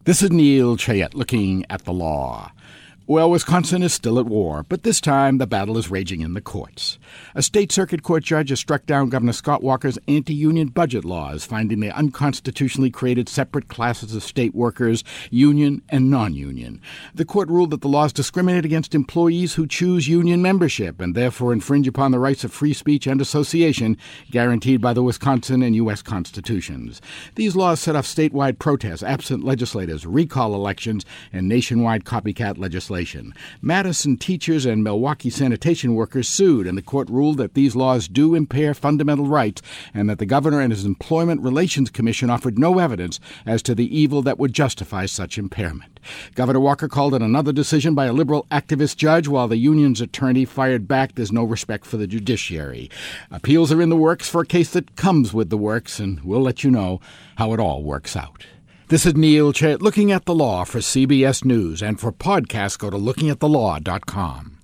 This is Neil Chayette looking at the law. Well, Wisconsin is still at war, but this time the battle is raging in the courts. A state circuit court judge has struck down Governor Scott Walker's anti-union budget laws, finding they unconstitutionally created separate classes of state workers, union and non-union. The court ruled that the laws discriminate against employees who choose union membership and therefore infringe upon the rights of free speech and association guaranteed by the Wisconsin and U.S. constitutions. These laws set off statewide protests, absent legislators, recall elections, and nationwide copycat legislation. Madison teachers and Milwaukee sanitation workers sued, and the court ruled that these laws do impair fundamental rights and that the governor and his Employment Relations Commission offered no evidence as to the evil that would justify such impairment. Governor Walker called it another decision by a liberal activist judge, while the union's attorney fired back there's no respect for the judiciary. Appeals are in the works for a case that comes with the works, and we'll let you know how it all works out. This is Neil Chayette looking at the law for CBS News, and for podcasts, go to lookingatthelaw.com.